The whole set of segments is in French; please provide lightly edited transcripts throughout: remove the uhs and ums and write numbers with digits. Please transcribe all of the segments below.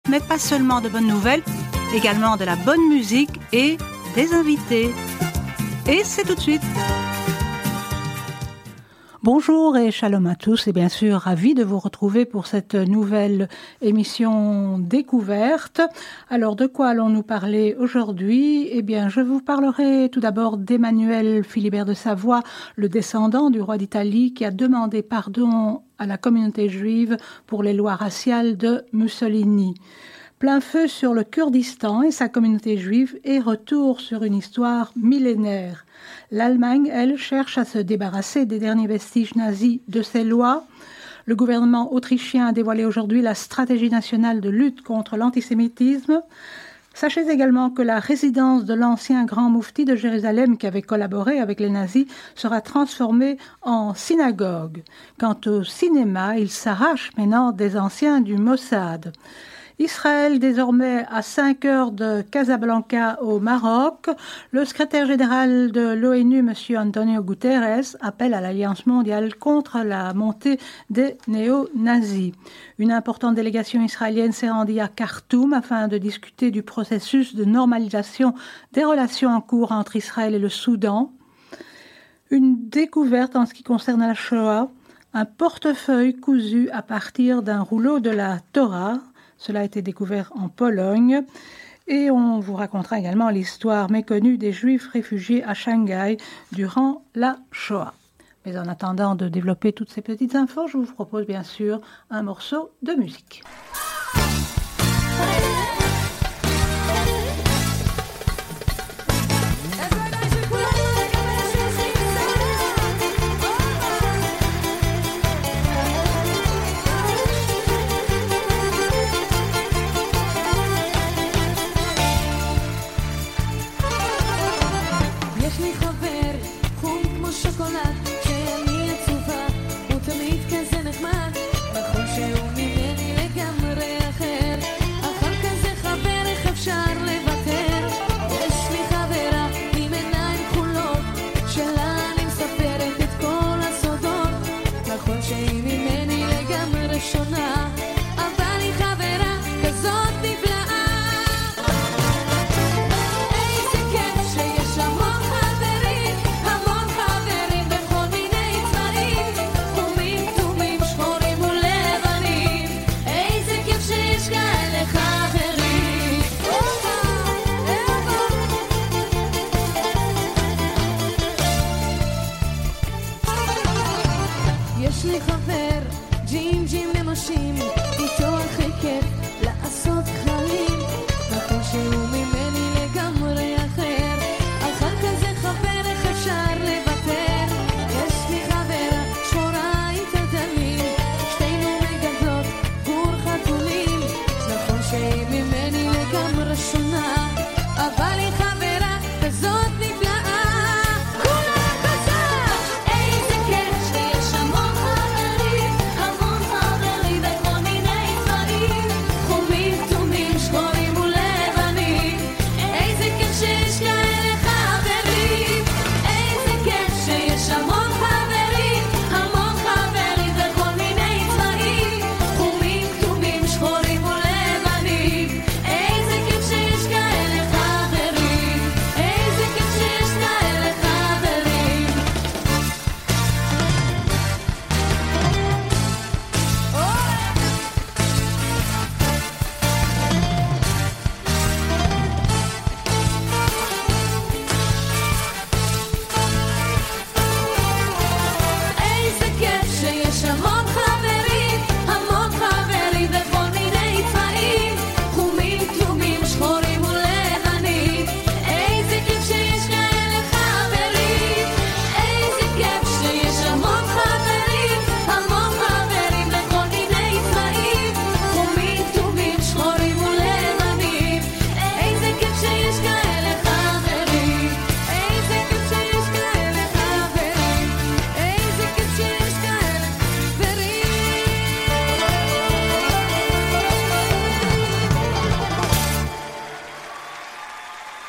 Mais pas seulement de bonnes nouvelles, également de la bonne musique et des invités. Et c'est tout de suite. Bonjour et shalom à tous et bien sûr ravi de vous retrouver pour cette nouvelle émission découverte. Alors de quoi allons-nous parler aujourd'hui? Eh bien je vous parlerai tout d'abord d'Emmanuel Philibert de Savoie, le descendant du roi d'Italie qui a demandé pardon à la communauté juive pour les lois raciales de Mussolini. Plein feu sur le Kurdistan et sa communauté juive et retour sur une histoire millénaire. L'Allemagne, elle, cherche à se débarrasser des derniers vestiges nazis de ses lois. Le gouvernement autrichien a dévoilé aujourd'hui la stratégie nationale de lutte contre l'antisémitisme. Sachez également que la résidence de l'ancien grand moufti de Jérusalem qui avait collaboré avec les nazis sera transformée en synagogue. Quant au cinéma, il s'arrache maintenant des anciens du Mossad. Israël, désormais à 5 heures de Casablanca au Maroc, le secrétaire général de l'ONU, M. Antonio Guterres, appelle à l'Alliance mondiale contre la montée des néo-nazis. Une importante délégation israélienne s'est rendue à Khartoum afin de discuter du processus de normalisation des relations en cours entre Israël et le Soudan. Une découverte en ce qui concerne la Shoah, un portefeuille cousu à partir d'un rouleau de la Torah. Cela a été découvert en Pologne. Et on vous racontera également l'histoire méconnue des Juifs réfugiés à Shanghai durant la Shoah. Mais en attendant de développer toutes ces petites infos, je vous propose bien sûr un morceau de musique.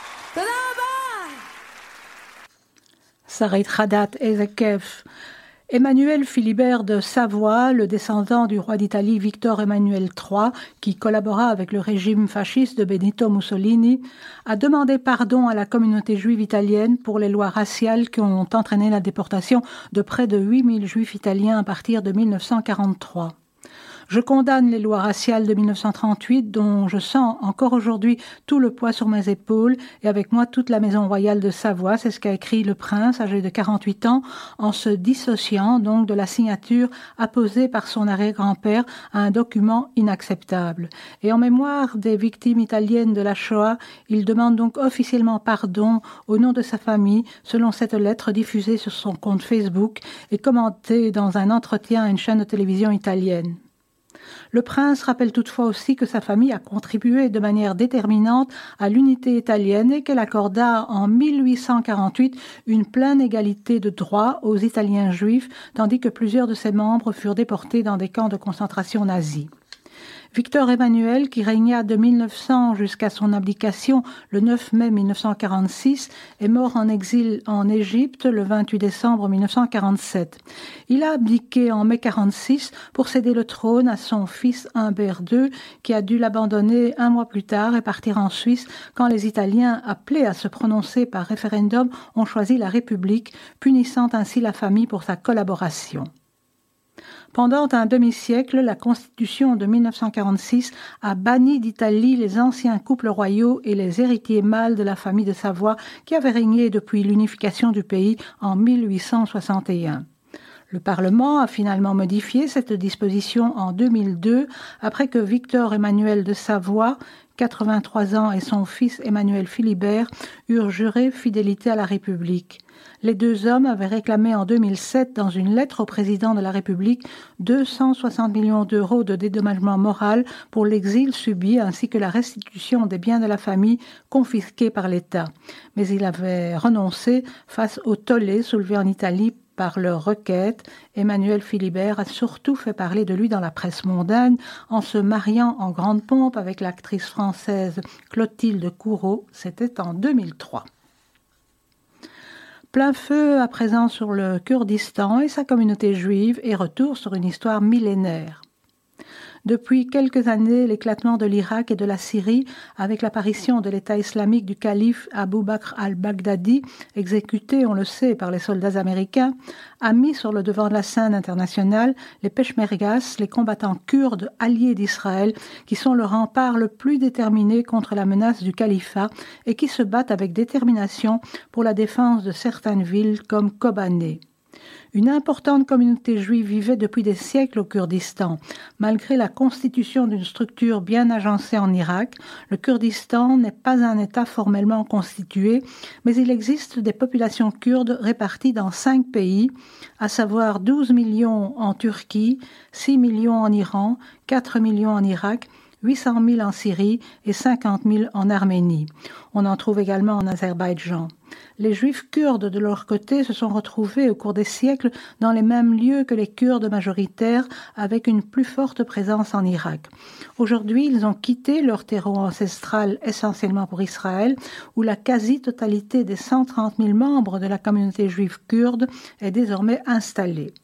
Sarit Hadat, איזה כיף. Emmanuel Philibert de Savoie, le descendant du roi d'Italie Victor Emmanuel III, qui collabora avec le régime fasciste de Benito Mussolini, a demandé pardon à la communauté juive italienne pour les lois raciales qui ont entraîné la déportation de près de 8000 juifs italiens à partir de 1943. Je condamne les lois raciales de 1938 dont je sens encore aujourd'hui tout le poids sur mes épaules et avec moi toute la maison royale de Savoie, c'est ce qu'a écrit le prince âgé de 48 ans en se dissociant donc de la signature apposée par son arrière-grand-père à un document inacceptable. Et en mémoire des victimes italiennes de la Shoah, il demande donc officiellement pardon au nom de sa famille selon cette lettre diffusée sur son compte Facebook et commentée dans un entretien à une chaîne de télévision italienne. Le prince rappelle toutefois aussi que sa famille a contribué de manière déterminante à l'unité italienne et qu'elle accorda en 1848 une pleine égalité de droits aux Italiens juifs, tandis que plusieurs de ses membres furent déportés dans des camps de concentration nazis. Victor Emmanuel, qui régna de 1900 jusqu'à son abdication le 9 mai 1946, est mort en exil en Égypte le 28 décembre 1947. Il a abdiqué en mai 1946 pour céder le trône à son fils Humbert II, qui a dû l'abandonner un mois plus tard et partir en Suisse quand les Italiens, appelés à se prononcer par référendum, ont choisi la République, punissant ainsi la famille pour sa collaboration. Pendant un demi-siècle, la Constitution de 1946 a banni d'Italie les anciens couples royaux et les héritiers mâles de la famille de Savoie qui avaient régné depuis l'unification du pays en 1861. Le Parlement a finalement modifié cette disposition en 2002 après que Victor Emmanuel de Savoie, 83 ans, et son fils Emmanuel Philibert eurent juré fidélité à la République. Les deux hommes avaient réclamé en 2007 dans une lettre au président de la République 260 millions d'euros de dédommagement moral pour l'exil subi ainsi que la restitution des biens de la famille confisqués par l'État. Mais il avait renoncé face au tollé soulevé en Italie par leur requête. Emmanuel Philibert a surtout fait parler de lui dans la presse mondaine en se mariant en grande pompe avec l'actrice française Clotilde Courreau. C'était en 2003. Plein feu à présent sur le Kurdistan et sa communauté juive et retour sur une histoire millénaire. Depuis quelques années, l'éclatement de l'Irak et de la Syrie, avec l'apparition de l'État islamique du calife Abu Bakr al-Baghdadi, exécuté, on le sait, par les soldats américains, a mis sur le devant de la scène internationale les Peshmergas, les combattants kurdes alliés d'Israël, qui sont le rempart le plus déterminé contre la menace du califat et qui se battent avec détermination pour la défense de certaines villes comme Kobané. Une importante communauté juive vivait depuis des siècles au Kurdistan. Malgré la constitution d'une structure bien agencée en Irak, le Kurdistan n'est pas un État formellement constitué, mais il existe des populations kurdes réparties dans 5 pays, à savoir 12 millions en Turquie, 6 millions en Iran, 4 millions en Irak, 800 000 en Syrie et 50 000 en Arménie. On en trouve également en Azerbaïdjan. Les Juifs kurdes, de leur côté, se sont retrouvés au cours des siècles dans les mêmes lieux que les Kurdes majoritaires, avec une plus forte présence en Irak. Aujourd'hui, ils ont quitté leur terreau ancestral essentiellement pour Israël, où la quasi-totalité des 130 000 membres de la communauté juive kurde est désormais installée.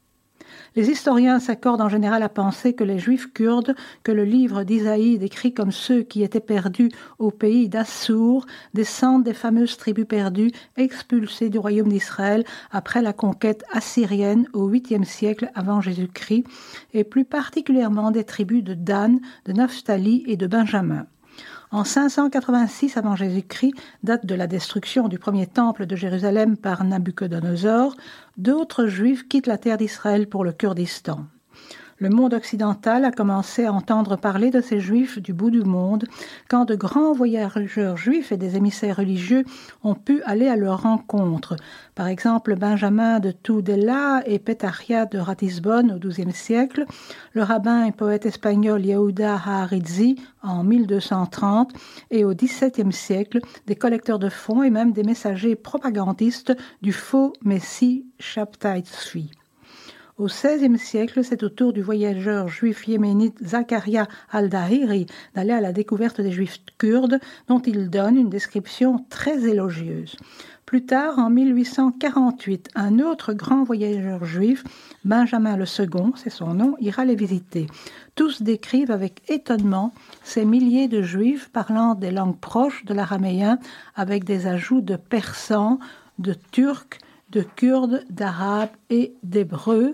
Les historiens s'accordent en général à penser que les Juifs kurdes, que le livre d'Isaïe décrit comme ceux qui étaient perdus au pays d'Assour, descendent des fameuses tribus perdues expulsées du royaume d'Israël après la conquête assyrienne au 8e siècle avant Jésus-Christ, et plus particulièrement des tribus de Dan, de Naphtali et de Benjamin. En 586 avant Jésus-Christ, date de la destruction du premier temple de Jérusalem par Nabuchodonosor, d'autres Juifs quittent la terre d'Israël pour le Kurdistan. Le monde occidental a commencé à entendre parler de ces Juifs du bout du monde quand de grands voyageurs juifs et des émissaires religieux ont pu aller à leur rencontre. Par exemple, Benjamin de Tudela et Petachia de Ratisbonne au XIIe siècle, le rabbin et poète espagnol Yehuda Haaritzi en 1230 et au XVIIe siècle, des collecteurs de fonds et même des messagers propagandistes du faux Messie Shabtai Tzvi. Au XVIe siècle, c'est au tour du voyageur juif yéménite Zakaria al-Dahiri d'aller à la découverte des juifs kurdes, dont il donne une description très élogieuse. Plus tard, en 1848, un autre grand voyageur juif, Benjamin le Second, c'est son nom, ira les visiter. Tous décrivent avec étonnement ces milliers de juifs parlant des langues proches de l'araméen avec des ajouts de persan, de turc, de kurde, d'arabe et d'hébreu,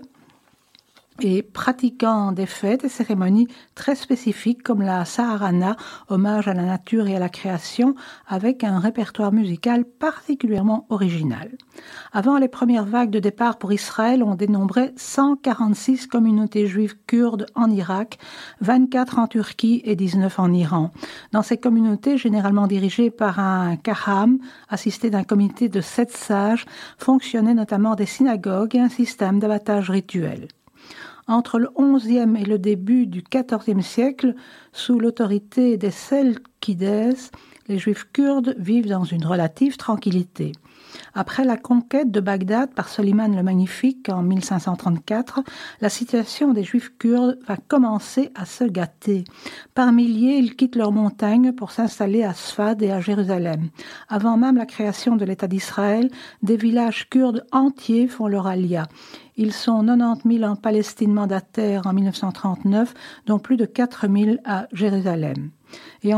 et pratiquant des fêtes et cérémonies très spécifiques comme la Saharana, hommage à la nature et à la création, avec un répertoire musical particulièrement original. Avant les premières vagues de départ pour Israël, on dénombrait 146 communautés juives kurdes en Irak, 24 en Turquie et 19 en Iran. Dans ces communautés, généralement dirigées par un kaham, assisté d'un comité de 7 sages, fonctionnaient notamment des synagogues et un système d'abattage rituel. Entre le XIe et le début du XIVe siècle, sous l'autorité des Selkides, les Juifs kurdes vivent dans une relative tranquillité. Après la conquête de Bagdad par Soliman le Magnifique en 1534, la situation des Juifs kurdes va commencer à se gâter. Par milliers, ils quittent leurs montagnes pour s'installer à Sfad et à Jérusalem. Avant même la création de l'État d'Israël, des villages kurdes entiers font leur alia. Ils sont 90 000 en Palestine mandataire en 1939, dont plus de 4 000 à Jérusalem. Et en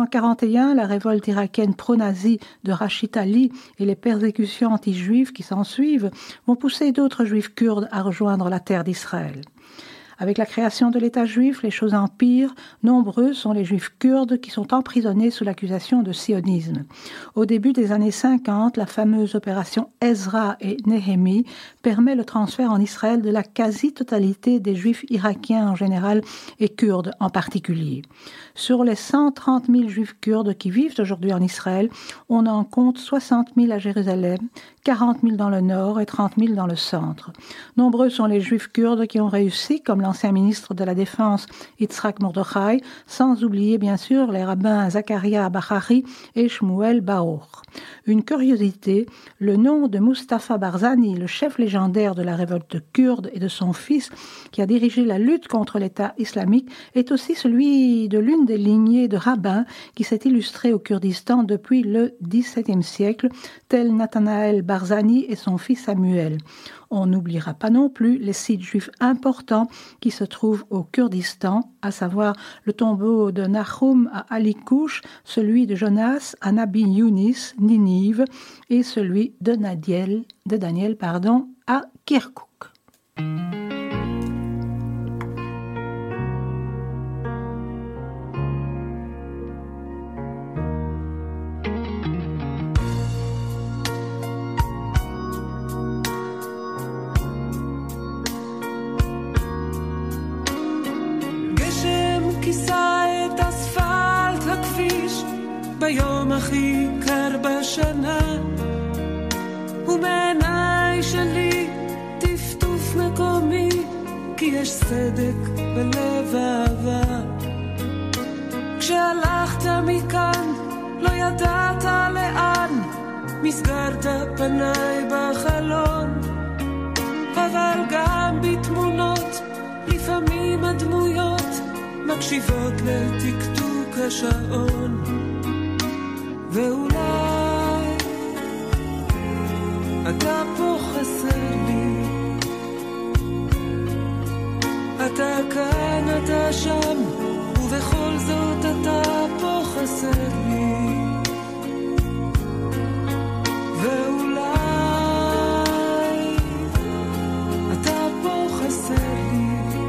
1941, la révolte irakienne pro-nazie de Rachid Ali et les persécutions anti-juives qui s'ensuivent vont pousser d'autres juifs kurdes à rejoindre la terre d'Israël. Avec la création de l'État juif, les choses empirent. Nombreux sont les juifs kurdes qui sont emprisonnés sous l'accusation de sionisme. Au début des années 50, la fameuse opération Ezra et Néhémie permet le transfert en Israël de la quasi-totalité des juifs irakiens en général et kurdes en particulier. Sur les 130 000 juifs kurdes qui vivent aujourd'hui en Israël, on en compte 60 000 à Jérusalem, 40 000 dans le nord et 30 000 dans le centre. Nombreux sont les juifs kurdes qui ont réussi, comme l'ancien ministre de la Défense Yitzhak Mordechai, sans oublier bien sûr les rabbins Zakaria Bachari et Shmuel Baruch. Une curiosité, le nom de Mustafa Barzani, le chef légendaire de la révolte kurde et de son fils qui a dirigé la lutte contre l'État islamique, est aussi celui de l'une des lignées de rabbins qui s'est illustrée au Kurdistan depuis le XVIIe siècle, tel Nathanaël Barzani et son fils Samuel. On n'oubliera pas non plus les sites juifs importants qui se trouvent au Kurdistan, à savoir le tombeau de Nahum à Ali Kouch, celui de Jonas à Nabi Yunis, Ninive, et celui de Daniel à Kirkouk. כיסה את אספלט הכביש ביום הכי קר בשנה ומעיניי שלי טפטוף מקומי כי יש סדק בלב אהבה כשהלכת מכאן לא ידעת לאן מסגרת פניי בחלון אבל גם בתמונות לפעמים הדמויות מקשיבות לתקתוק השעון ואולי אתה פה חסר לי אתה כאן אתה שם ובכל זאת אתה פה חסר לי ואולי אתה פה חסר לי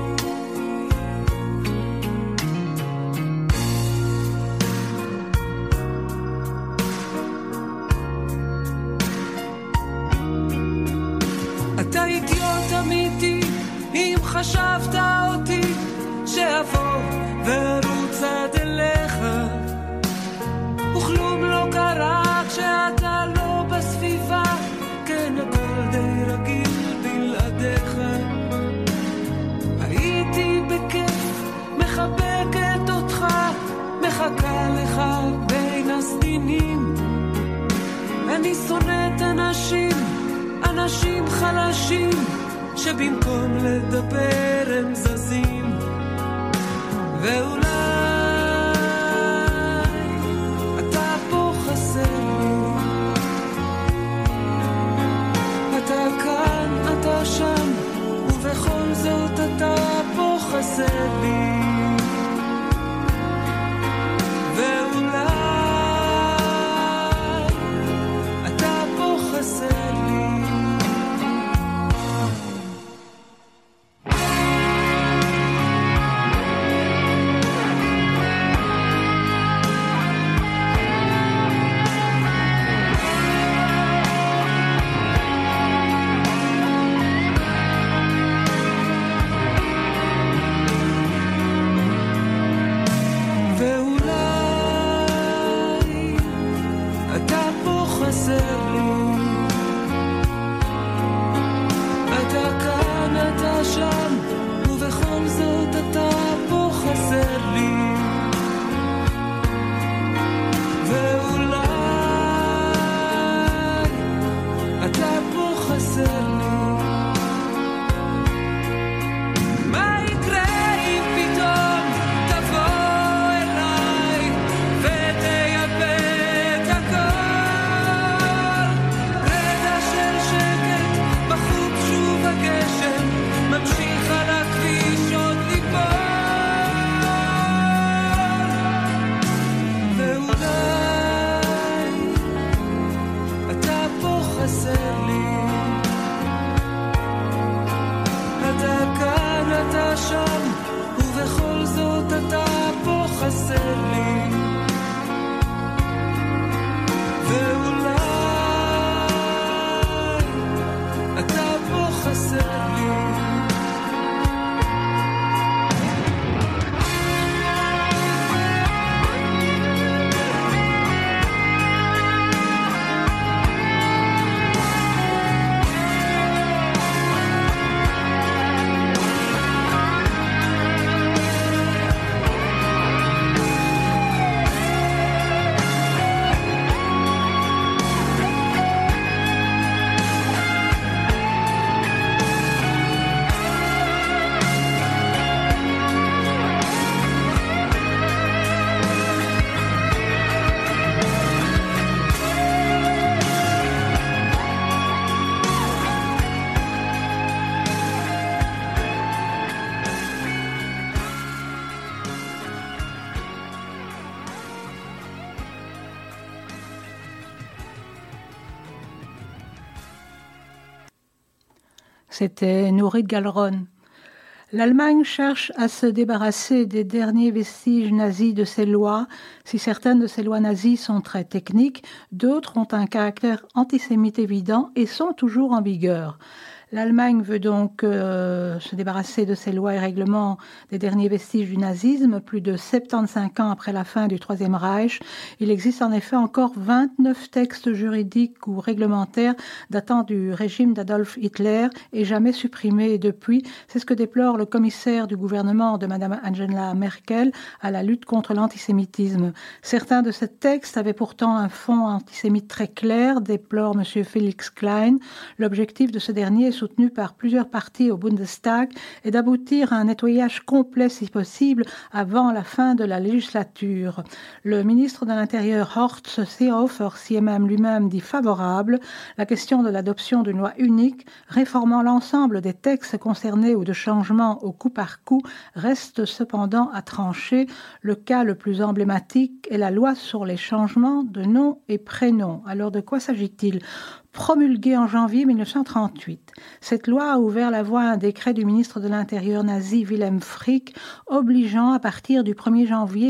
אתה אידיוט אמיתי אם חשבת אותי שאבוא ורוץ עד אליך וכלום לא קרה כשאתה לא בסביבה כן הכל די רגיל בלעדיך הייתי בכיף מחבקת אותך מחכה לך בין הסדינים אני שונאת אנשים חלשים שבמקום לדבר הם זזים ואולי אתה פה חסר לי אתה כאן, אתה שם ובכל זאת אתה פה חסר לי ואולי אתה פה חסר לי C'était Nourit Galeron. L'Allemagne cherche à se débarrasser des derniers vestiges nazis de ses lois. Si certaines de ces lois nazies sont très techniques, d'autres ont un caractère antisémite évident et sont toujours en vigueur. L'Allemagne veut donc se débarrasser de ses lois et règlements des derniers vestiges du nazisme, plus de 75 ans après la fin du Troisième Reich. Il existe en effet encore 29 textes juridiques ou réglementaires datant du régime d'Adolf Hitler et jamais supprimés depuis. C'est ce que déplore le commissaire du gouvernement de Mme Angela Merkel à la lutte contre l'antisémitisme. Certains de ces textes avaient pourtant un fond antisémite très clair, déplore M. Felix Klein. L'objectif de ce dernier est soutenu par plusieurs partis au Bundestag est d'aboutir à un nettoyage complet si possible avant la fin de la législature. Le ministre de l'Intérieur Horst Seehofer s'y est même lui-même dit favorable. La question de l'adoption d'une loi unique réformant l'ensemble des textes concernés ou de changements au coup par coup reste cependant à trancher. Le cas le plus emblématique est la loi sur les changements de nom et prénom. Alors de quoi s'agit-il ? Promulguée en janvier 1938. Cette loi a ouvert la voie à un décret du ministre de l'Intérieur nazi Wilhelm Frick obligeant à partir du 1er janvier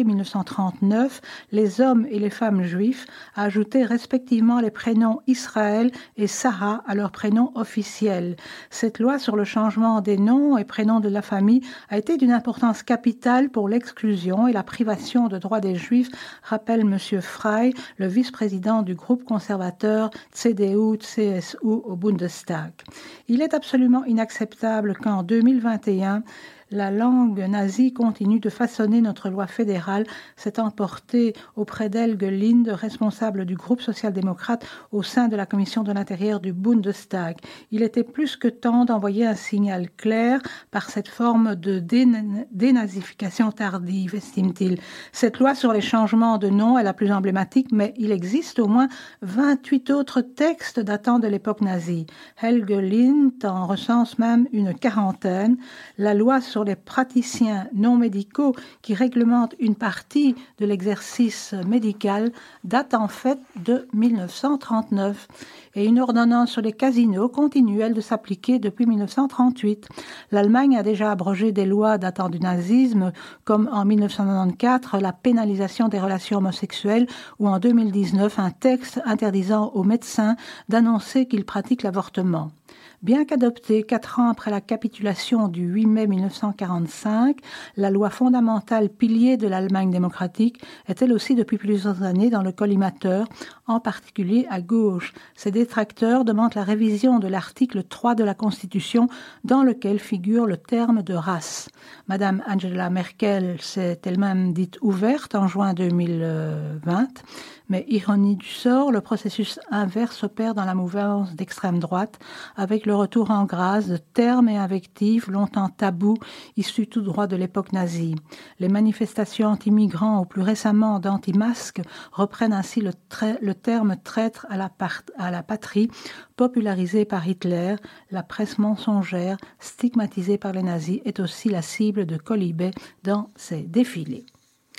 1939 les hommes et les femmes juifs à ajouter respectivement les prénoms Israël et Sarah à leurs prénoms officiels. Cette loi sur le changement des noms et prénoms de la famille a été d'une importance capitale pour l'exclusion et la privation de droits des juifs, rappelle M. Frey, le vice-président du groupe conservateur CDU-CSU au Bundestag. Il est absolument inacceptable qu'en 2021, La langue nazie continue de façonner notre loi fédérale, s'est emporté auprès d'Helge Linde, responsable du groupe social-démocrate au sein de la commission de l'intérieur du Bundestag. Il était plus que temps d'envoyer un signal clair par cette forme de dénazification tardive, estime-t-il. Cette loi sur les changements de nom est la plus emblématique, mais il existe au moins 28 autres textes datant de l'époque nazie. Helge Linde en recense même une quarantaine. La loi sur les praticiens non médicaux qui réglemente une partie de l'exercice médical date en fait de 1939 et une ordonnance sur les casinos continue, elle, de s'appliquer depuis 1938. L'Allemagne a déjà abrogé des lois datant du nazisme, comme en 1994 la pénalisation des relations homosexuelles ou en 2019 un texte interdisant aux médecins d'annoncer qu'ils pratiquent l'avortement. Bien qu'adoptée 4 ans après la capitulation du 8 mai 1945, la loi fondamentale pilier de l'Allemagne démocratique est elle aussi depuis plusieurs années dans le collimateur, en particulier à gauche. Ses détracteurs demandent la révision de l'article 3 de la Constitution dans lequel figure le terme de race. Madame Angela Merkel s'est elle-même dite ouverte en juin 2020. Mais ironie du sort, le processus inverse opère dans la mouvance d'extrême droite, avec le retour en grâce de termes et invectives longtemps tabous, issus tout droit de l'époque nazie. Les manifestations anti-migrants ou plus récemment d'anti-masques reprennent ainsi le terme traître à la patrie, popularisé par Hitler. La presse mensongère, stigmatisée par les nazis, est aussi la cible de quolibets dans ses défilés.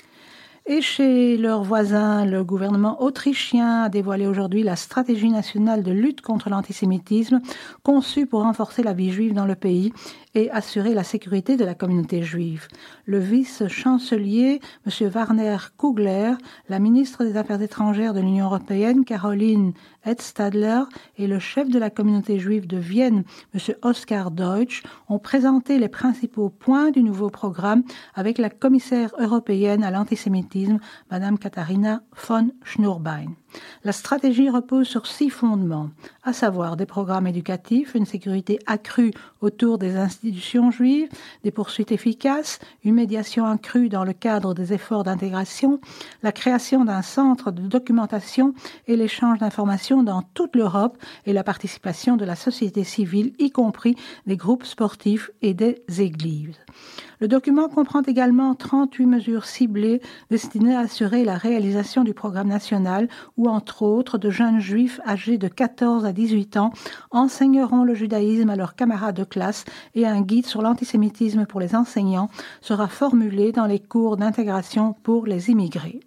Et chez leurs voisins, le gouvernement autrichien a dévoilé aujourd'hui la stratégie nationale de lutte contre l'antisémitisme, conçue pour renforcer la vie juive dans le pays et assurer la sécurité de la communauté juive. Le vice-chancelier, M. Werner Kugler, la ministre des Affaires étrangères de l'Union européenne, Caroline Edstadler, et le chef de la communauté juive de Vienne, M. Oskar Deutsch, ont présenté les principaux points du nouveau programme avec la commissaire européenne à l'antisémitisme, Mme Katharina von Schnurbein. La stratégie repose sur 6 fondements, à savoir des programmes éducatifs, une sécurité accrue autour des institutions juives, des poursuites efficaces, une médiation accrue dans le cadre des efforts d'intégration, la création d'un centre de documentation et l'échange d'informations dans toute l'Europe et la participation de la société civile, y compris des groupes sportifs et des églises. Le document comprend également 38 mesures ciblées destinées à assurer la réalisation du programme national où, entre autres, de jeunes juifs âgés de 14 à 18 ans enseigneront le judaïsme à leurs camarades de classe et un guide sur l'antisémitisme pour les enseignants sera formulé dans les cours d'intégration pour les immigrés.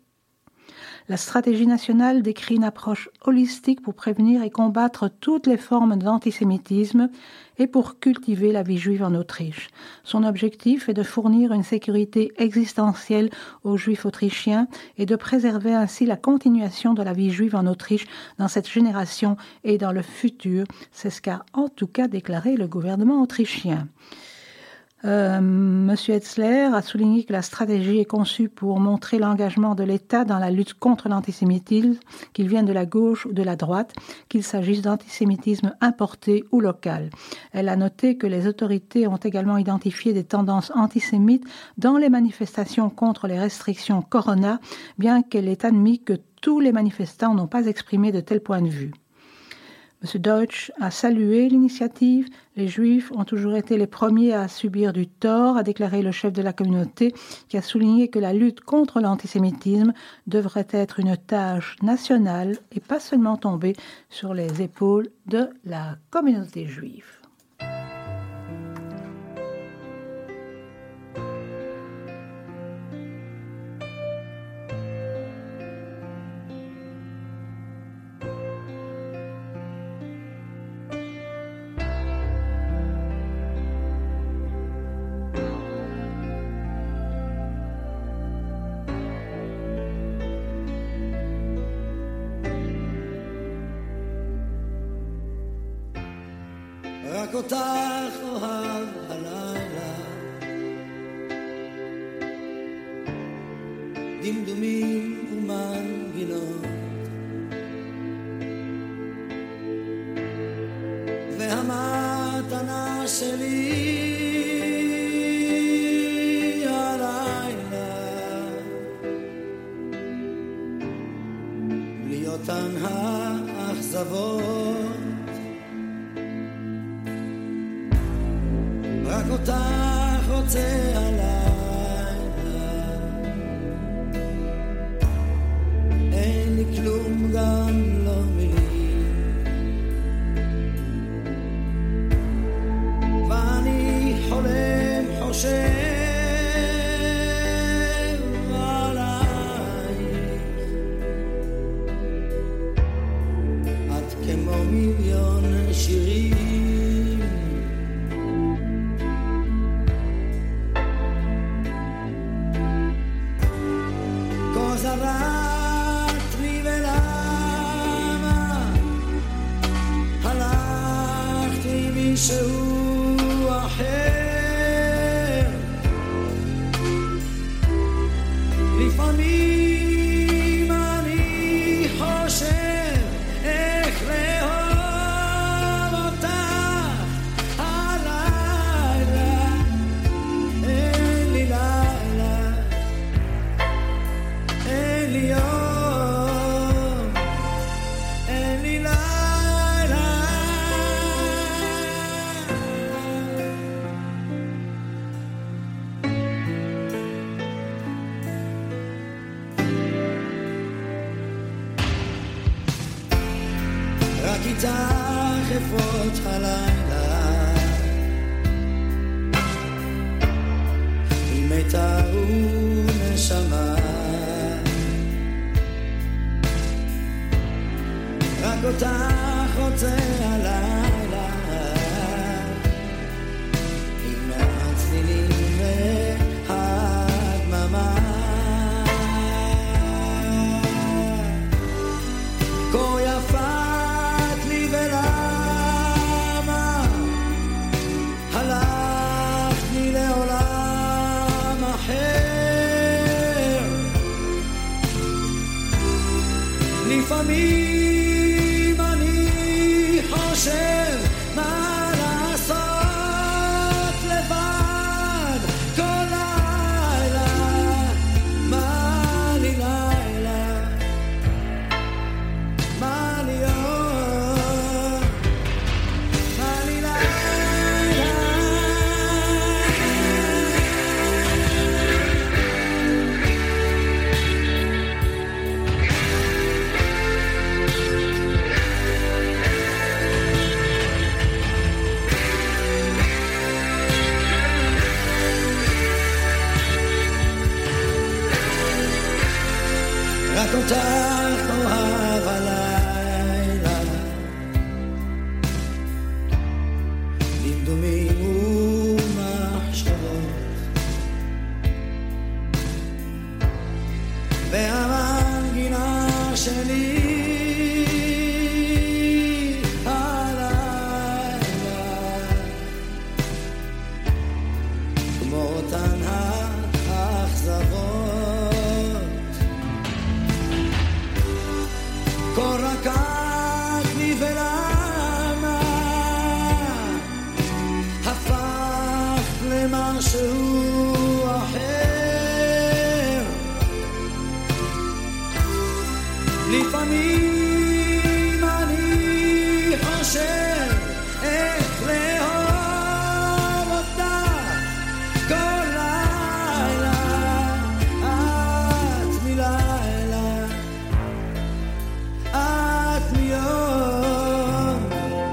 La stratégie nationale décrit une approche holistique pour prévenir et combattre toutes les formes d'antisémitisme et pour cultiver la vie juive en Autriche. Son objectif est de fournir une sécurité existentielle aux juifs autrichiens et de préserver ainsi la continuation de la vie juive en Autriche dans cette génération et dans le futur. C'est ce qu'a en tout cas déclaré le gouvernement autrichien. Monsieur Etzler a souligné que la stratégie est conçue pour montrer l'engagement de l'État dans la lutte contre l'antisémitisme, qu'il vienne de la gauche ou de la droite, qu'il s'agisse d'antisémitisme importé ou local. Elle a noté que les autorités ont également identifié des tendances antisémites dans les manifestations contre les restrictions Corona, bien qu'elle ait admis que tous les manifestants n'ont pas exprimé de tels points de vue. M. Deutsch a salué l'initiative. Les Juifs ont toujours été les premiers à subir du tort, a déclaré le chef de la communauté, qui a souligné que la lutte contre l'antisémitisme devrait être une tâche nationale et pas seulement tomber sur les épaules de la communauté juive. רק אותך אוהב הלילה, דמדומים ומנגינות, והמתנה שלי אותן האכזבות, רק אותך רוצה הלילה, אין לי כלום גם לא מילים, ואני חולם חושב מיליון שירים, כה זרעת לי ולמה הלכת עם מישהו אחר, לפעמים אני חושב איך לאהוב אותך הלילה, אין לי לילה, אין לי יום, אין לי לילה. רק איתך אפות הלילה, עם מיתר ונשמה, רק אותך רוצה הלילה, עם מעט צלילים והדממה, כה יפה לפעמים אני חושב מה לעשות לבד כל לילה, מה לי לילה, מה לי יום, מה לי לילה. רק אותך אוהב הלילה, דמדומים ומחשבות, והמנגינה שלי הלילה, כמו אותן האכזבות, כה רקעת לי ולמה הפכת למשהו אחר, לפעמים אני חושב איך לאהוב אותך כל לילה, את מלילה, את מיום.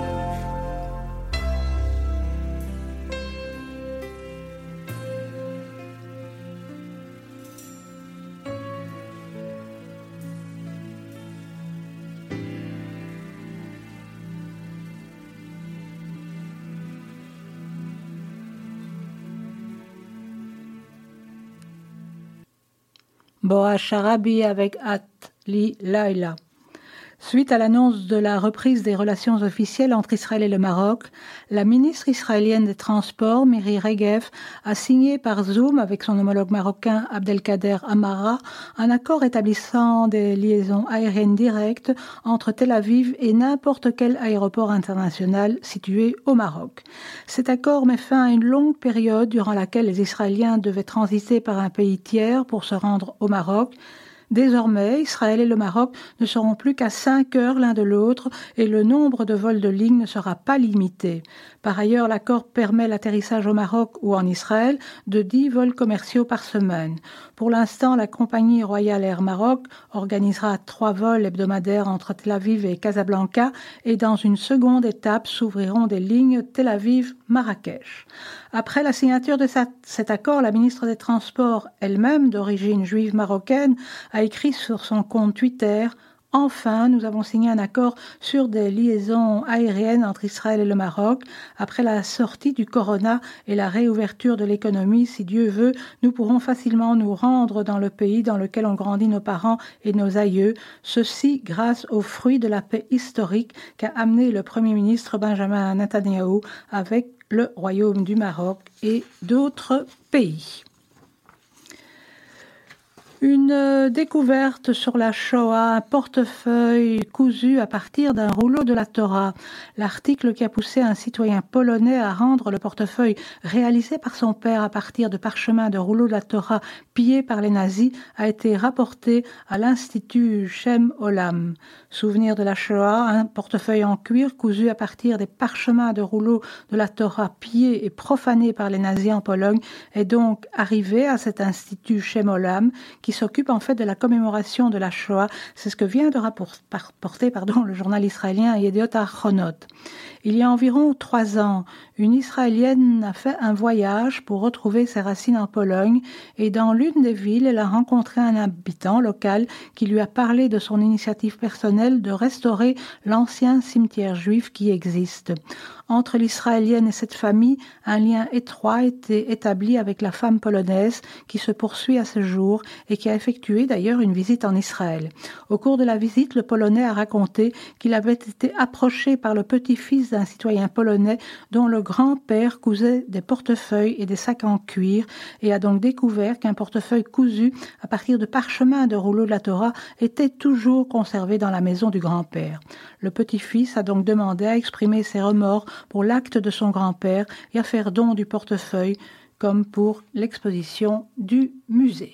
Boaz Sharabi avec At Li Laila. Suite à l'annonce de la reprise des relations officielles entre Israël et le Maroc, la ministre israélienne des Transports, Miri Regev, a signé par Zoom avec son homologue marocain Abdelkader Amara un accord établissant des liaisons aériennes directes entre Tel Aviv et n'importe quel aéroport international situé au Maroc. Cet accord met fin à une longue période durant laquelle les Israéliens devaient transiter par un pays tiers pour se rendre au Maroc, Désormais, Israël et le Maroc ne seront plus qu'à 5 heures l'un de l'autre et le nombre de vols de ligne ne sera pas limité. Par ailleurs, l'accord permet l'atterrissage au Maroc ou en Israël de 10 vols commerciaux par semaine. Pour l'instant, la compagnie Royal Air Maroc organisera 3 vols hebdomadaires entre Tel Aviv et Casablanca et dans une seconde étape s'ouvriront des lignes Tel Aviv-Marrakech. Après la signature de cet accord, la ministre des Transports, elle-même d'origine juive marocaine, a écrit sur son compte Twitter « Enfin, nous avons signé un accord sur des liaisons aériennes entre Israël et le Maroc. Après la sortie du corona et la réouverture de l'économie, si Dieu veut, nous pourrons facilement nous rendre dans le pays dans lequel ont grandi nos parents et nos aïeux. Ceci grâce aux fruits de la paix historique qu'a amené le Premier ministre Benjamin Netanyahou avec le Royaume du Maroc et d'autres pays. » Une découverte sur la Shoah, un portefeuille cousu à partir d'un rouleau de la Torah. L'article qui a poussé un citoyen polonais à rendre le portefeuille réalisé par son père à partir de parchemins de rouleaux de la Torah pillés par les nazis a été rapporté à l'Institut Shem Olam. Souvenir de la Shoah, un portefeuille en cuir cousu à partir des parchemins de rouleaux de la Torah pillés et profanés par les nazis en Pologne est donc arrivé à cet Institut Shem Olam qui s'occupe en fait de la commémoration de la Shoah. C'est ce que vient de rapporter le journal israélien Yediot Ahronot. Il y a environ 3 ans, une Israélienne a fait un voyage pour retrouver ses racines en Pologne et dans l'une des villes, elle a rencontré un habitant local qui lui a parlé de son initiative personnelle de restaurer l'ancien cimetière juif qui existe. Entre l'Israélienne et cette famille, un lien étroit a été établi avec la femme polonaise qui se poursuit à ce jour et qui a effectué d'ailleurs une visite en Israël. Au cours de la visite, le Polonais a raconté qu'il avait été approché par le petit-fils d'un citoyen polonais dont le grand-père cousait des portefeuilles et des sacs en cuir et a donc découvert qu'un portefeuille cousu à partir de parchemins de rouleaux de la Torah était toujours conservé dans la maison du grand-père. Le petit-fils a donc demandé à exprimer ses remords pour l'acte de son grand-père et à faire don du portefeuille comme pour l'exposition du musée.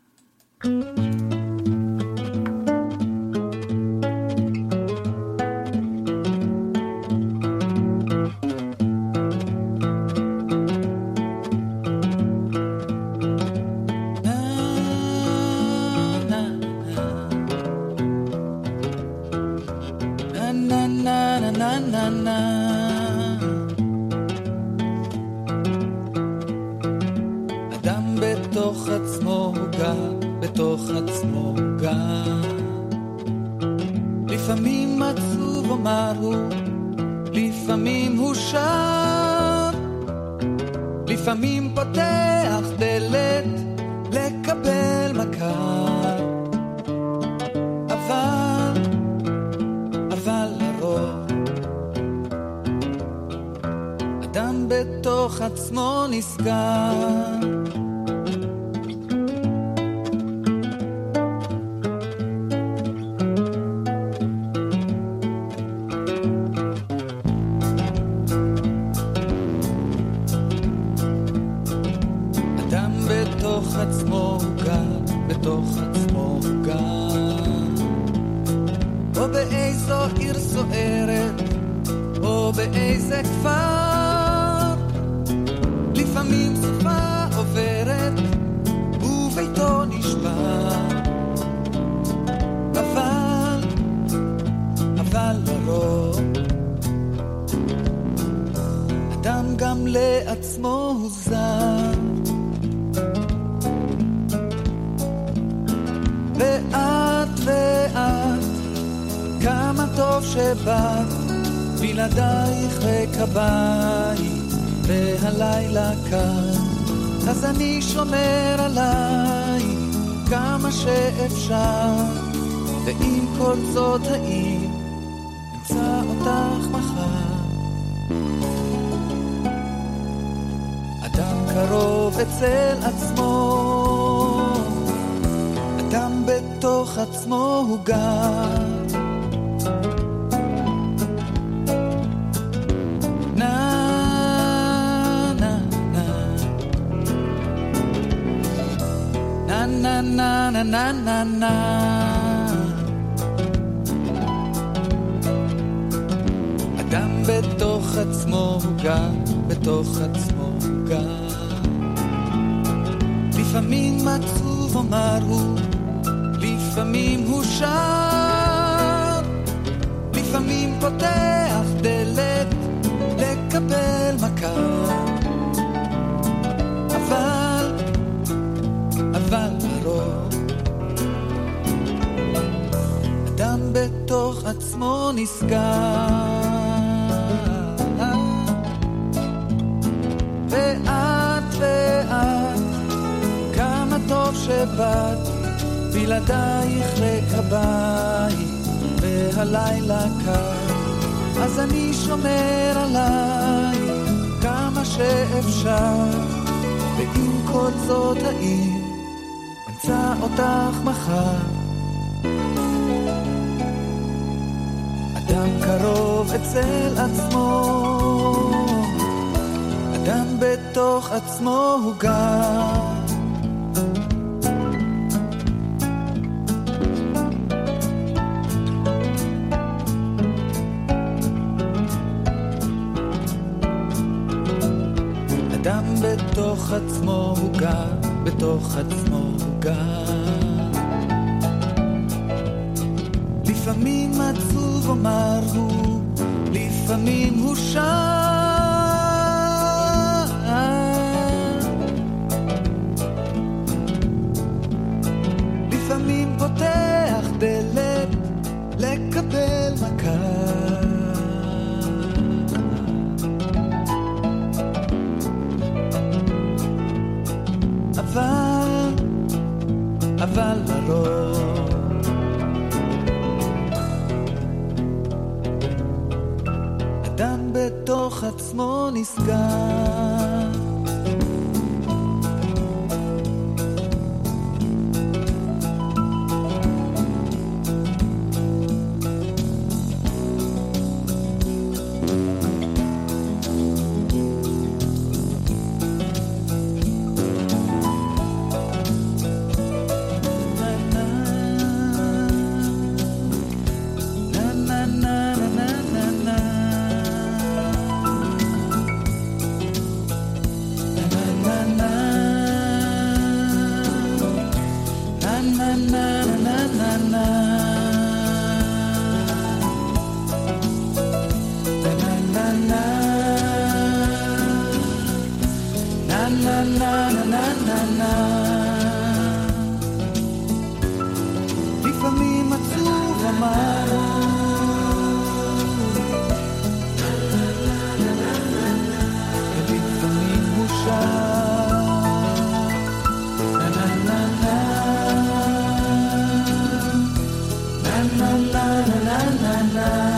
אדם בתוך עצמו גר, בתוך עצמו גר. לפעמים עצוב ומרו, לפעמים הוא שר, לפעמים פותח דלת לקבל מכר. אבל לרוב אדם בתוך עצמו נסגר. אדם בתוך עצמו גר, בתוך עצמו גר. או באיזו עיר סוערת, או באיזה כפר. לפעמים סופה עוברת, וביתו נשבר. אבל לרוב, אדם גם לעצמו הוא זר. ואת כמה טוב שבאת בלעדייך וכבית והלילה כאן אז אני שומר עליי כמה שאפשר ועם כל זאת האם אמצא אותך מחר. אדם קרוב אצל עצמו, אדם בתוך עצמו הוא גר. na na na na na na na. אדם בתוך עצמו הוא גר, בתוך עצמו הוא גר. לפעמים עצוב אומר הוא, לפעמים הוא שר, לפעמים פותח דלת לקבל מכר. אבל לרוב אדם בתוך עצמו נסגר. ואת כמה טוב שבאת, בלעדייך ריק הבית והלילה קר. אז אני שומר עלייך כמה שאפשר, ועם כל זאת העיר אמצא אותך מחר. אדם קרוב אצל עצמו, אדם בתוך עצמו הוא גר. אדם בתוך עצמו הוא גר, בתוך עצמו הוא גר. לפעמים עצוב אומר הוא, לפעמים הוא שר. לפעמים פותח דלת לקבל מכר. אבל לרוב אדם בתוך עצמו נסגר. לפעמים עצוב אמר ולפעמים הוא שר. נה נה נה נה נה נה נה נה נה.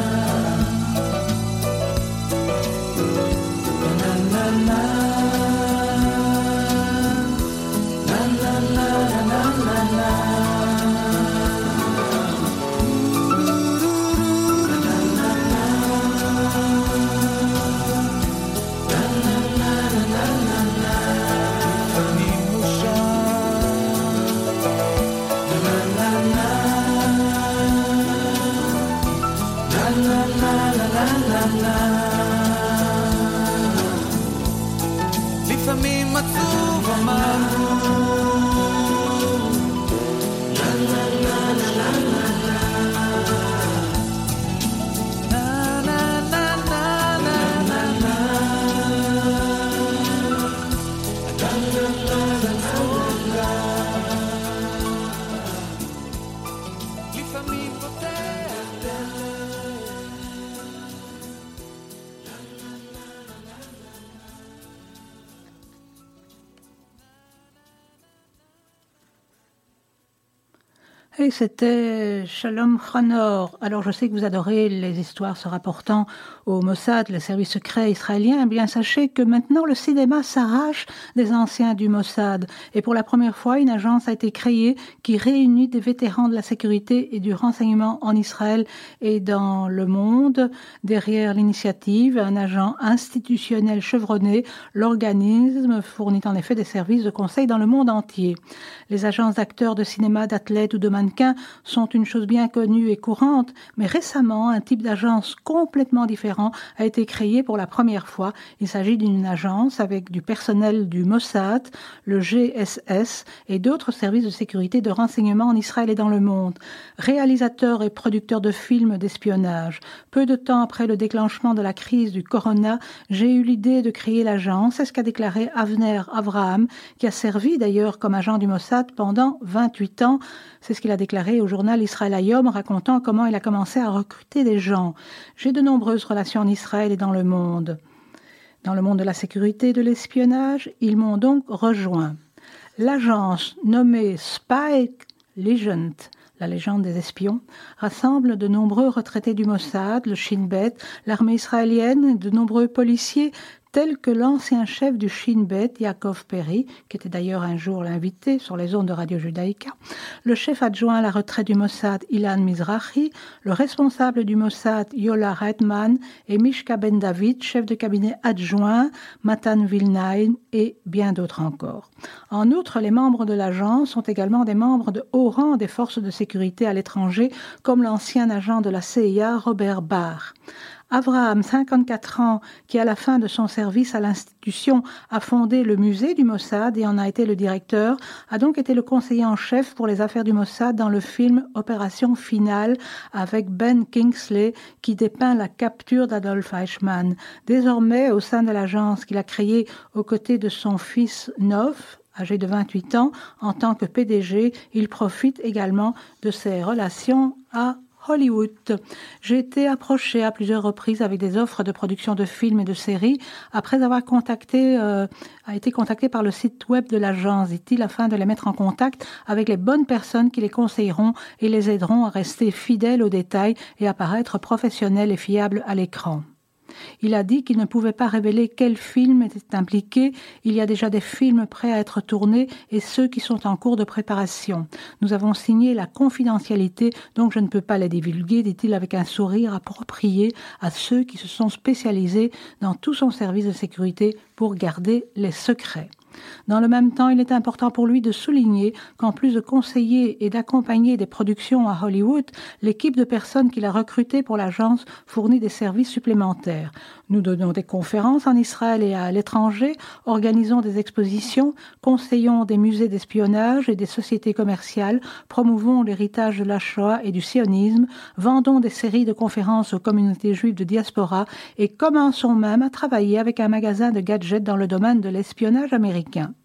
לפעמים עצוב אמר Et c'était Shalom Chanor. Alors je sais que vous adorez les histoires se rapportant au Mossad, le service secret israélien. Eh bien sachez que maintenant le cinéma s'arrache des anciens du Mossad. Et pour la première fois, une agence a été créée qui réunit des vétérans de la sécurité et du renseignement en Israël et dans le monde. Derrière l'initiative, un agent institutionnel chevronné, l'organisme fournit en effet des services de conseil dans le monde entier. Les agences d'acteurs de cinéma, d'athlètes ou de mannequins sont une chose bien connue et courante, mais récemment, un type d'agence complètement différent a été créé pour la première fois. Il s'agit d'une agence avec du personnel du Mossad, le GSS et d'autres services de sécurité de renseignement en Israël et dans le monde. Réalisateur et producteur de films d'espionnage. Peu de temps après le déclenchement de la crise du corona, j'ai eu l'idée de créer l'agence. C'est ce qu'a déclaré Avner Avraham, qui a servi d'ailleurs comme agent du Mossad pendant 28 ans. C'est ce qu'il a déclaré au journal Israël Hayom, racontant comment il a commencé à recruter des gens. J'ai de nombreuses relations en Israël et dans le monde. Dans le monde de la sécurité et de l'espionnage, ils m'ont donc rejoint. L'agence nommée Spy Legend, la légende des espions, rassemble de nombreux retraités du Mossad, le Shin Bet, l'armée israélienne, de nombreux policiers, tels que l'ancien chef du Shin Bet, Yaakov Perry, qui était d'ailleurs un jour l'invité sur les ondes de Radio Judaïka, le chef adjoint à la retraite du Mossad, Ilan Mizrahi, le responsable du Mossad, Yola Reitman, et Mishka Ben David, chef de cabinet adjoint, Matan Vilnaïn, et bien d'autres encore. En outre, les membres de l'agence sont également des membres de haut rang des forces de sécurité à l'étranger, comme l'ancien agent de la CIA, Robert Barr. Avraham, 54 ans, qui à la fin de son service à l'institution a fondé le musée du Mossad et en a été le directeur, a donc été le conseiller en chef pour les affaires du Mossad dans le film Opération Finale avec Ben Kingsley qui dépeint la capture d'Adolf Eichmann. Désormais, au sein de l'agence qu'il a créée aux côtés de son fils Nov, âgé de 28 ans, en tant que PDG, il profite également de ses relations à Hollywood. J'ai été approchée à plusieurs reprises avec des offres de production de films et de séries après avoir été contacté par le site web de l'agence, dit-il, afin de les mettre en contact avec les bonnes personnes qui les conseilleront et les aideront à rester fidèles aux détails et à paraître professionnels et fiables à l'écran. Il a dit qu'il ne pouvait pas révéler quel film était impliqué. Il y a déjà des films prêts à être tournés et ceux qui sont en cours de préparation. Nous avons signé la confidentialité, donc je ne peux pas les divulguer, dit-il avec un sourire approprié à ceux qui se sont spécialisés dans tout son service de sécurité pour garder les secrets. Dans le même temps, il est important pour lui de souligner qu'en plus de conseiller et d'accompagner des productions à Hollywood, l'équipe de personnes qu'il a recrutées pour l'agence fournit des services supplémentaires. Nous donnons des conférences en Israël et à l'étranger, organisons des expositions, conseillons des musées d'espionnage et des sociétés commerciales, promouvons l'héritage de la Shoah et du sionisme, vendons des séries de conférences aux communautés juives de diaspora et commençons même à travailler avec un magasin de gadgets dans le domaine de l'espionnage américain.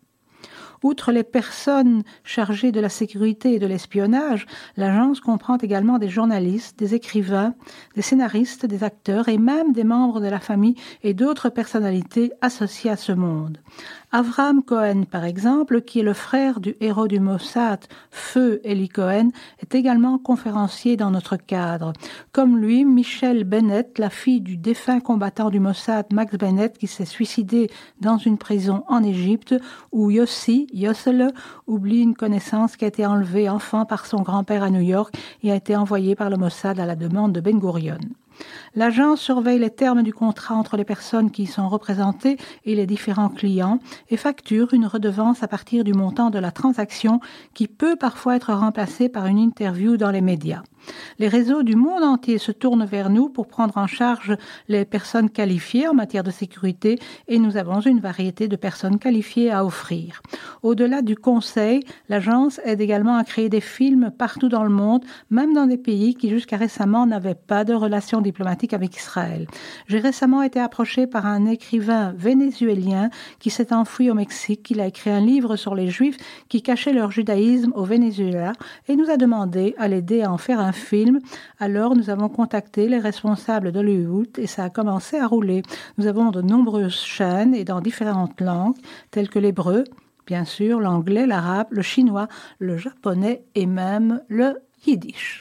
Outre les personnes chargées de la sécurité et de l'espionnage, l'agence comprend également des journalistes, des écrivains, des scénaristes, des acteurs et même des membres de la famille et d'autres personnalités associées à ce monde. Avraham Cohen, par exemple, qui est le frère du héros du Mossad, Feu Eli Cohen, est également conférencier dans notre cadre. Comme lui, Michelle Bennett, la fille du défunt combattant du Mossad, Max Bennett, qui s'est suicidé dans une prison en Égypte, ou Yossi Yossele oublie une connaissance qui a été enlevée enfant par son grand-père à New York et a été envoyée par le Mossad à la demande de Ben Gurion. L'agence surveille les termes du contrat entre les personnes qui y sont représentées et les différents clients et facture une redevance à partir du montant de la transaction qui peut parfois être remplacée par une interview dans les médias. Les réseaux du monde entier se tournent vers nous pour prendre en charge les personnes qualifiées en matière de sécurité et nous avons une variété de personnes qualifiées à offrir. Au-delà du conseil, l'agence aide également à créer des films partout dans le monde, même dans des pays qui jusqu'à récemment n'avaient pas de relations diplomatiques avec Israël. J'ai récemment été approchée par un écrivain vénézuélien qui s'est enfui au Mexique. Il a écrit un livre sur les Juifs qui cachaient leur judaïsme au Venezuela et nous a demandé à l'aider à en faire un film. Alors nous avons contacté les responsables d'Hollywood et ça a commencé à rouler. Nous avons de nombreuses chaînes et dans différentes langues telles que l'hébreu, bien sûr, l'anglais, l'arabe, le chinois, le japonais et même le יידיש.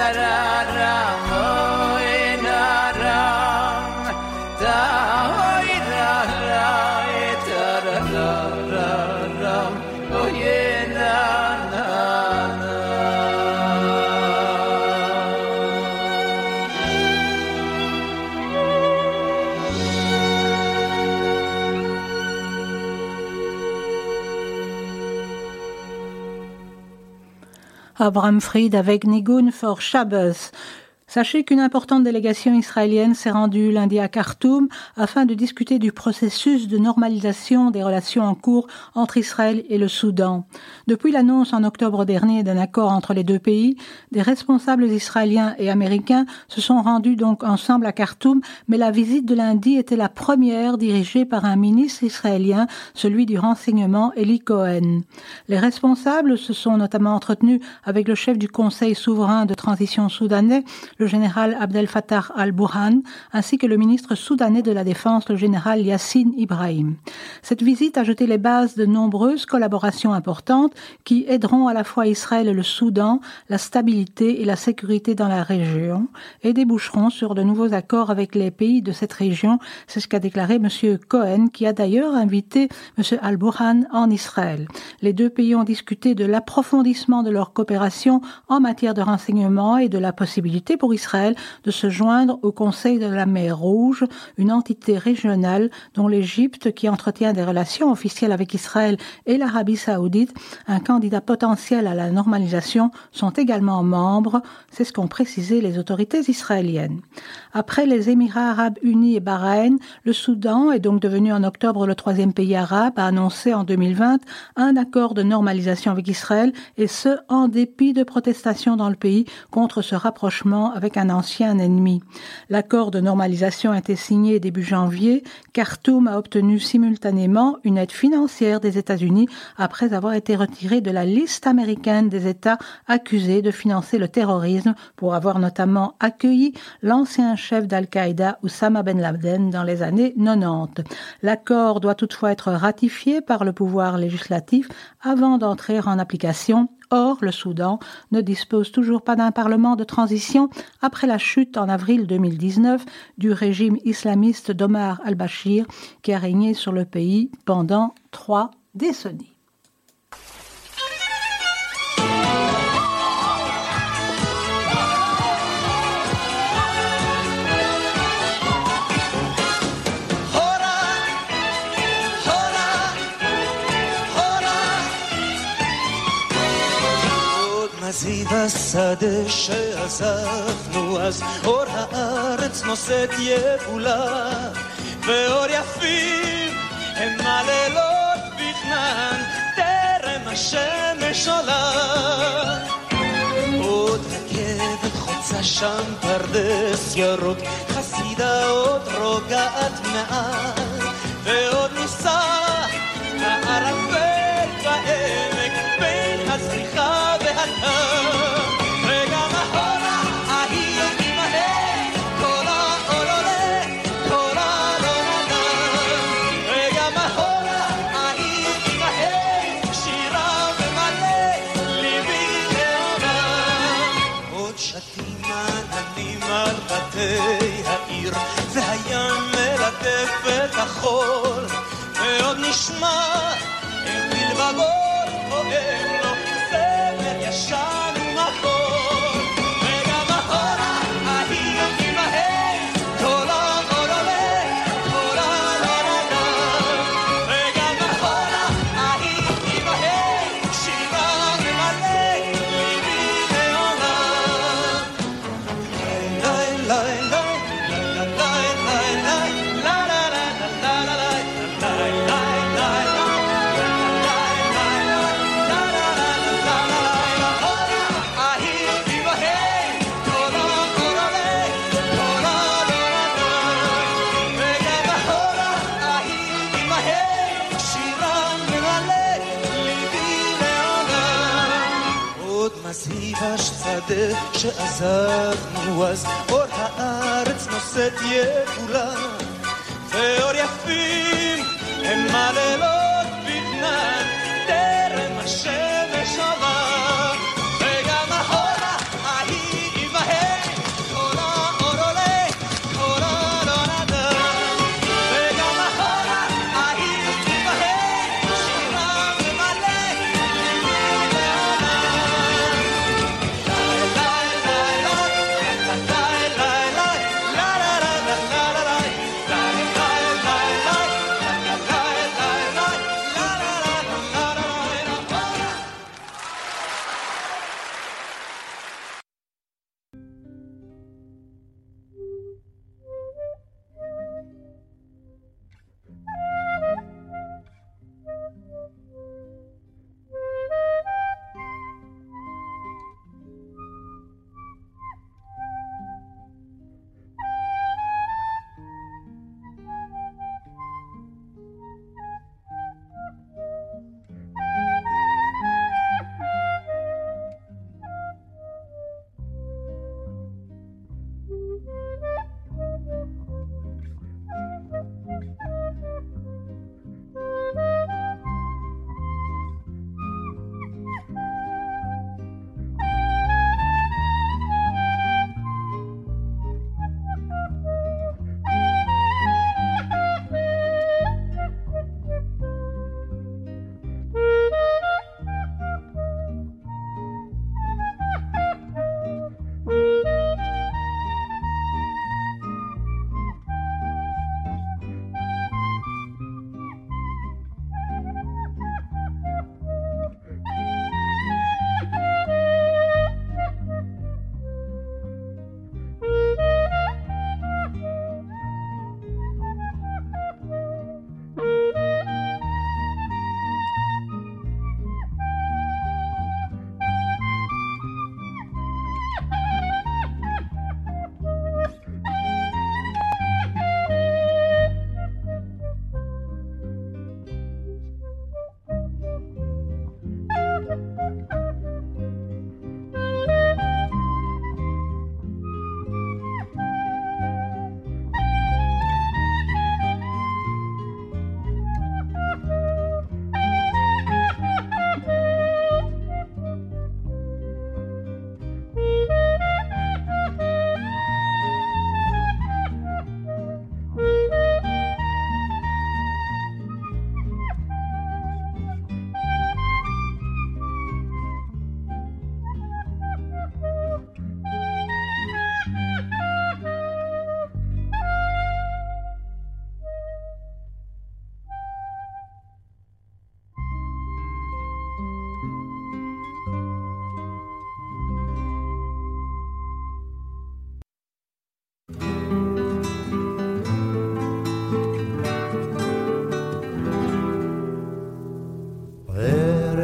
Abraham Fried avec Nigun for Shabbos. Sachez qu'une importante délégation israélienne s'est rendue lundi à Khartoum afin de discuter du processus de normalisation des relations en cours entre Israël et le Soudan. Depuis l'annonce en octobre dernier d'un accord entre les deux pays, des responsables israéliens et américains se sont rendus donc ensemble à Khartoum, mais la visite de lundi était la première dirigée par un ministre israélien, celui du renseignement Eli Cohen. Les responsables se sont notamment entretenus avec le chef du Conseil souverain de transition soudanais, le général Abdel Fattah al-Burhan, ainsi que le ministre soudanais de la Défense, le général Yassine Ibrahim. Cette visite a jeté les bases de nombreuses collaborations importantes qui aideront à la fois Israël et le Soudan, la stabilité et la sécurité dans la région, et déboucheront sur de nouveaux accords avec les pays de cette région. C'est ce qu'a déclaré M. Cohen, qui a d'ailleurs invité M. al-Burhan en Israël. Les deux pays ont discuté de l'approfondissement de leur coopération en matière de renseignement et de la possibilité pour Israël de se joindre au Conseil de la mer Rouge, une entité régionale dont l'Égypte, qui entretient des relations officielles avec Israël et l'Arabie saoudite, un candidat potentiel à la normalisation, sont également membres. C'est ce qu'ont précisé les autorités israéliennes. Après les Émirats arabes unis et Bahreïn, le Soudan est donc devenu en octobre le troisième pays arabe à annoncer en 2020 un accord de normalisation avec Israël, et ce, en dépit de protestations dans le pays contre ce rapprochement avec un ancien ennemi. L'accord de normalisation a été signé début janvier. Khartoum a obtenu simultanément une aide financière des États-Unis après avoir été retiré de la liste américaine des États accusés de financer le terrorisme pour avoir notamment accueilli l'ancien chef d'Al-Qaïda Oussama Ben Laden dans les années 90. L'accord doit toutefois être ratifié par le pouvoir législatif avant d'entrer en application. Or, le Soudan ne dispose toujours pas d'un parlement de transition après la chute en avril 2019 du régime islamiste d'Omar al-Bashir qui a régné sur le pays pendant 3 décennies. מזיו השדה שעזבנו אז אור הארץ נושאת יבולה ואור יפים הם מלילות בכנען טרם השמש עולה עוד רכבת חוצה שם פרדס ירוק חסידה עוד רוגעת מעל ועוד ניסה הערפל בעמק בין הזריחה וגם אחורה ההיא תמלא כל האור עולה כל הלא נדם וגם אחורה ההיא תמלא שירה ומלא ליבי לעולם עוד שתים עננים על בתי העיר והים מלטף את החול ועוד נשמע את בלבבות פועם לו ישן ומחול וגם אחורה ההיא תמהר כל האור עולה כל הלא נדם וגם אחורה ההיא תמהר שירה ממלא ליבי לעולם ליי ליי ליי ליי ליי השדה שעזבנו אז אור הארץ נושאת יבולה ואור יפים הם מלילות בכנען טרם השמש עולה וגם אחורה ההיא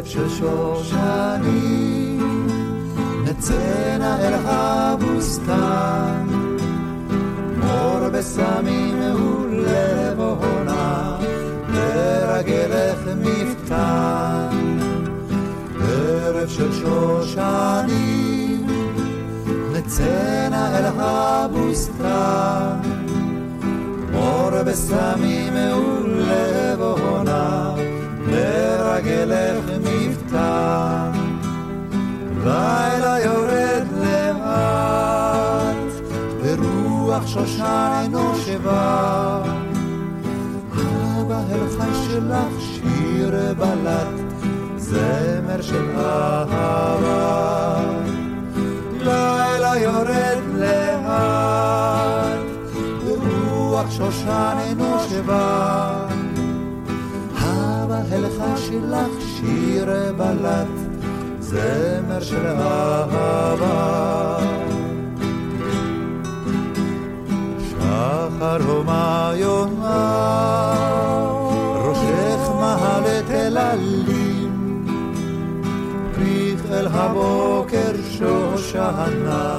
של שושנים, נצאנה אל הבוסתן, מור בסמים ולבונה, לרגלך מפתן. ערב של שושנים, נצאנה אל הבוסתן, מור בסמים ולבונה, לרגלך מפתן. לילה יורד לאט, ורוח שושן נושבה, בהלחן שלך שיר בלט, זמר של אהבה. לילה יורד לאט, ורוח שושן נושבה, בהלחן שלך שיר בלט, זמר של אהבה. שחר הומה יומה, ראשך מהלת אל עלים, פריך אל הבוקר שושנה,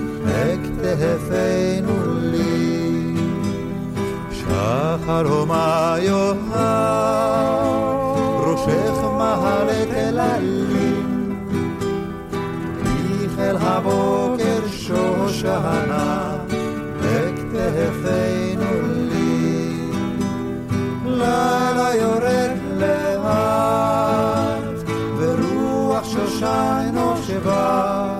הכתפנו לי. שחר הומה יומה, ראשך מהלת אל עלים, פריך אל הבוקר שושנה, הכתפנו לי. לילה יורד לאט, ורוח שושן נושבה,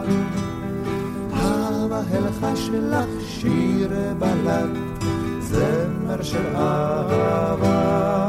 בהלחן שלך שיר בלט, זמר של אהבה.